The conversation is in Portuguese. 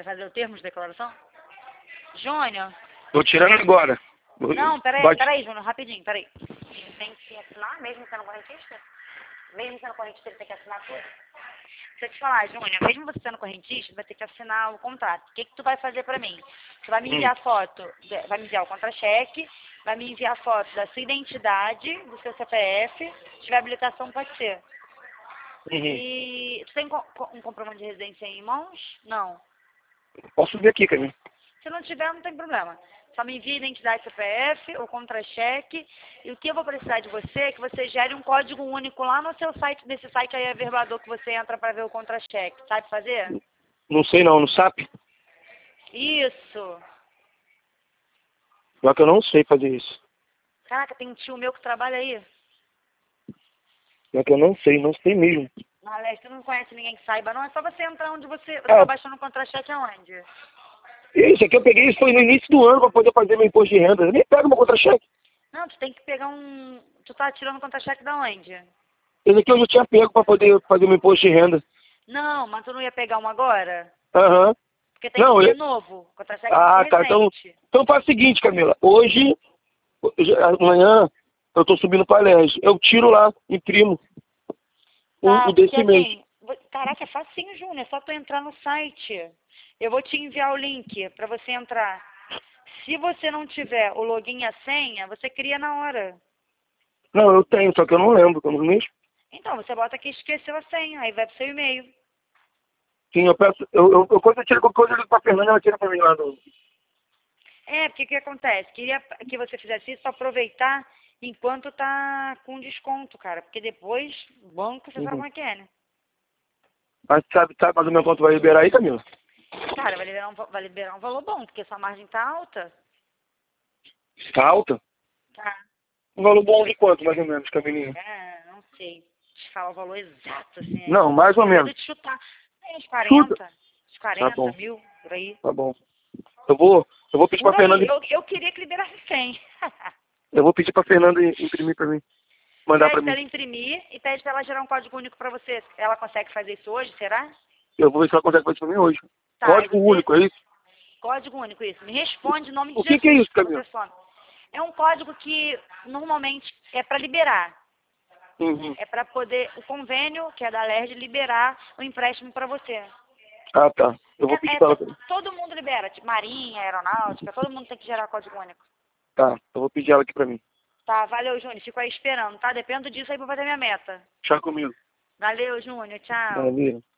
Vai fazer o termo de declaração? Júnior? Tô tirando agora. Não, peraí, Júnior, rapidinho, peraí. Ele tem que assinar, mesmo sendo correntista? Mesmo sendo correntista, ele tem que assinar tudo? Deixa eu te falar, Júnior, mesmo você sendo correntista, vai ter que assinar o contrato. O que tu vai fazer pra mim? Você vai me enviar foto, vai me enviar o contra-cheque, vai me enviar foto da sua identidade, do seu CPF, se tiver habilitação, pode ser. E tu tem um comprovante de residência em mãos? Não. Posso ver aqui, Camila. Se não tiver, não tem problema. Só me envia identidade CPF, o contra-cheque. E o que eu vou precisar de você é que você gere um código único lá no seu site, nesse site aí, Averbador, que você entra para ver o contra-cheque. Sabe fazer? Não sei não, no SAP? Isso. Só que eu não sei fazer isso. Caraca, tem um tio meu que trabalha aí. Só que eu não sei mesmo. Alex, tu não conhece ninguém que saiba, não? É só você entrar onde você tá baixando o contra-cheque aonde? Isso aqui eu peguei, isso foi no início do ano para poder fazer meu imposto de renda. Eu nem pego meu contra-cheque. Não, tu tem que pegar Tu tá tirando o contra-cheque da onde? Esse aqui eu já tinha pego para poder fazer meu imposto de renda. Não, mas tu não ia pegar um agora? Aham. Porque tem que ser novo. Contra-cheque Ah, tem que tá. ser recente. Então faz o seguinte, Camila. Hoje, amanhã, eu tô subindo para Alerj. Eu tiro lá, imprimo o desse porque mês. assim, caraca, é facinho, Júnior. É só tu entrar no site. Eu vou te enviar o link pra você entrar. Se você não tiver o login e a senha, você cria na hora. Não, eu tenho, só que eu não lembro. Eu não mesmo. Então, você bota que esqueceu a senha, aí vai pro seu e-mail. Sim, eu peço. Quando eu tiro qualquer coisa, eu ligo pra Fernanda, ela tira pra mim lá no. Porque o que acontece? Queria que você fizesse isso pra aproveitar enquanto tá com desconto, cara. Porque depois, banco, você sabe como é que é, né? Mas sabe mais ou menos quanto vai liberar aí, Camila? Cara, vai liberar um valor bom, porque sua margem tá alta. Tá alta? Tá. Um valor bom de quanto, mais ou menos, Camilinha? Não sei te falar o valor exato, assim. Não, mais ou menos. De chutar. Uns Chuta. 40, uns 40 Tá bom. mil, por aí. Tá bom. Eu vou pedir Por pra aí, Fernanda. eu queria que liberasse 100. Eu vou pedir pra Fernanda imprimir pra mim. Mandar pra Pede pra mim. ela imprimir e pede pra ela gerar um código único pra você. Ela consegue fazer isso hoje, será? Eu vou ver se ela consegue fazer pra mim hoje. Tá, Código único, é isso? Código único, isso. Me responde em nome de O Jesus. que é isso, Que Camila? você some. É um código que normalmente é pra liberar. Uhum. É pra poder o convênio, que é da LERJ, liberar o empréstimo pra você. Ah, tá. Eu vou pedir pra ela também. Todo mundo libera, tipo Marinha, Aeronáutica, todo mundo tem que gerar código único. Tá, eu vou pedir ela aqui pra mim. Tá, valeu, Júnior. Fico aí esperando, tá? Dependo disso aí pra fazer minha meta. Tchau comigo. Valeu, Júnior. Tchau. Valeu.